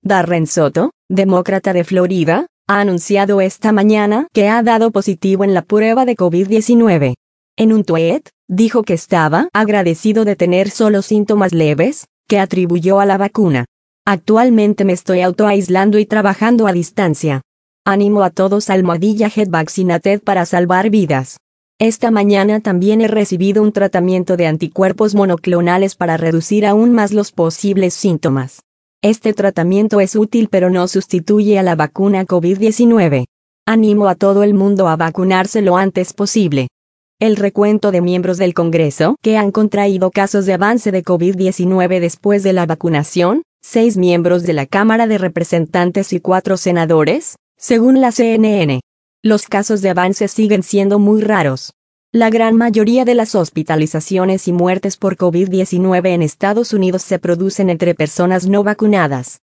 Darren Soto, demócrata de Florida, ha anunciado esta mañana que ha dado positivo en la prueba de COVID-19. En un tuit, dijo que estaba agradecido de tener solo síntomas leves, que atribuyó a la vacuna. Actualmente me estoy autoaislando y trabajando a distancia. Animo a todos #Get Vaccinated para salvar vidas. Esta mañana también he recibido un tratamiento de anticuerpos monoclonales para reducir aún más los posibles síntomas. Este tratamiento es útil pero no sustituye a la vacuna COVID-19. Animo a todo el mundo a vacunarse lo antes posible. El recuento de miembros del Congreso que han contraído casos de avance de COVID-19 después de la vacunación, 6 miembros de la Cámara de Representantes y 4 senadores, según la CNN. Los casos de avance siguen siendo muy raros. La gran mayoría de las hospitalizaciones y muertes por COVID-19 en Estados Unidos se producen entre personas no vacunadas.